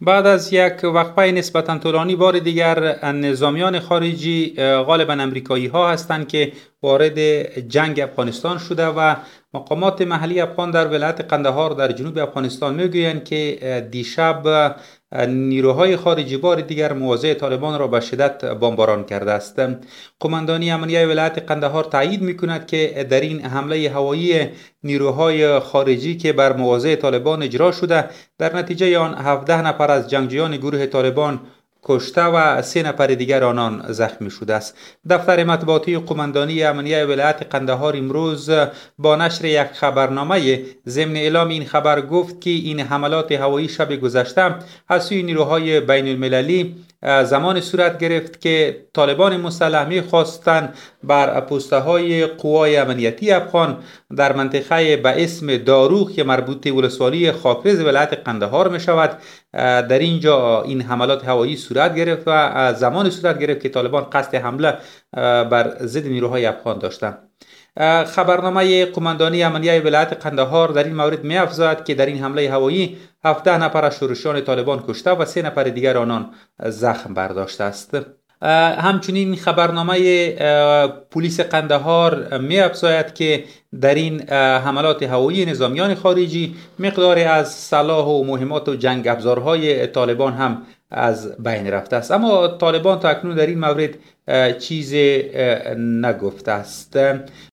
بعد از یک وقفه نسبتا طولانی بار دیگر نظامیان خارجی غالبا امریکایی ها هستند که وارد جنگ افغانستان شده و مقامات محلی افغان در ولایت قندهار در جنوب افغانستان میگویند که دیشب نیروهای خارجی بار دیگر مواضع طالبان را به شدت بمباران کرده است. قماندانی امنیه ولایت قندهار تایید میکند که در این حمله هوایی نیروهای خارجی که بر مواضع طالبان اجرا شده، در نتیجه آن 17 نفر از جنگجویان گروه طالبان کشته و 3 نفر دیگر آنان زخمی شده است. دفتر مطبوعاتی قماندانی امنیه ولایت قندهار امروز با نشر یک خبرنامه ضمن اعلام این خبر گفت که این حملات هوایی شب گذشته از سوی نیروهای بین المللی زمان صورت گرفت که طالبان مسلح می‌خواستند بر پسته های قوای امنیتی افغان در منطقه به اسم داروخ که مربوط به ولسوالی خاکریز ولایت قندهار می شود، در اینجا این حملات هوایی صورت گرفت و زمان صورت گرفت که طالبان قصد حمله بر ضد نیروهای افغان داشتند. خبرنامه قماندانی امنیه ولایت قندهار در این مورد می افزاید که در این حمله هوایی 17 نفر از شورشیان طالبان کشته و 3 نفر دیگر آنان زخم برداشته است. همچنین خبرنامه پلیس قندهار می افزاید که در این حملات هوایی نظامیان خارجی مقداری از سلاح و مهمات و جنگ افزارهای طالبان هم از بین رفته است، اما طالبان تا اکنون در این مورد چیزی نگفته است.